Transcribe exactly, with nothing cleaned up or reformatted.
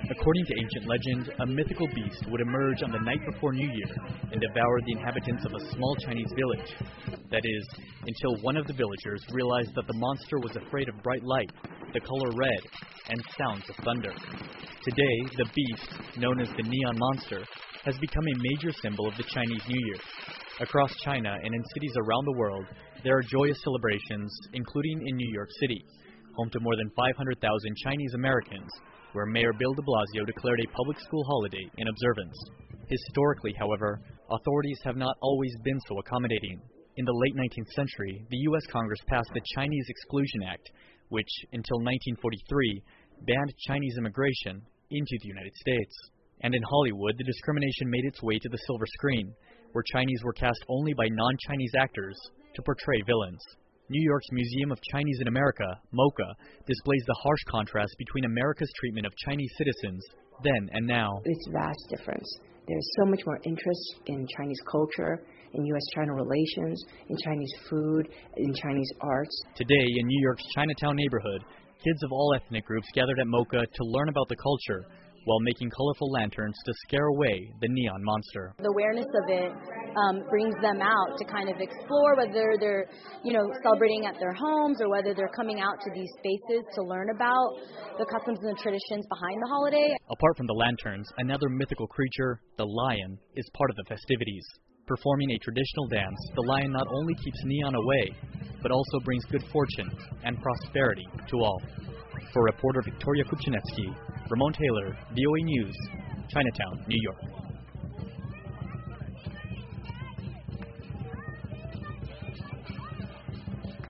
According to ancient legend, a mythical beast would emerge on the night before New Year and devour the inhabitants of a small Chinese village. That is, until one of the villagers realized that the monster was afraid of bright light, the color red, and sounds of thunder. Today, the beast, known as the Neon Monster, has become a major symbol of the Chinese New Year. Across China and in cities around the world, there are joyous celebrations, including in New York City, home to more than five hundred thousand Chinese Americans, where Mayor Bill de Blasio declared a public school holiday in observance. Historically, however, authorities have not always been so accommodating. In the late nineteenth century, the U S Congress passed the Chinese Exclusion Act, which, until nineteen forty-three, banned Chinese immigration into the United States. And in Hollywood, the discrimination made its way to the silver screen, where Chinese were cast only by non-Chinese actors to portray villains. New York's Museum of Chinese in America, MoCA, displays the harsh contrast between America's treatment of Chinese citizens then and now. It's a vast difference. There's so much more interest in Chinese culture, in U S China relations, in Chinese food, in Chinese arts. Today, in New York's Chinatown neighborhood, kids of all ethnic groups gathered at MoCA to learn about the culture, while making colorful lanterns to scare away the neon monster. The awareness of it um, brings them out to kind of explore whether they're, you know, celebrating at their homes or whether they're coming out to these spaces to learn about the customs and the traditions behind the holiday. Apart from the lanterns, another mythical creature, the lion, is part of the festivities. Performing a traditional dance, the lion not only keeps neon away, but also brings good fortune and prosperity to all. For reporter Victoria Kupchinetsky, Ramon Taylor, V O A News, Chinatown, New York.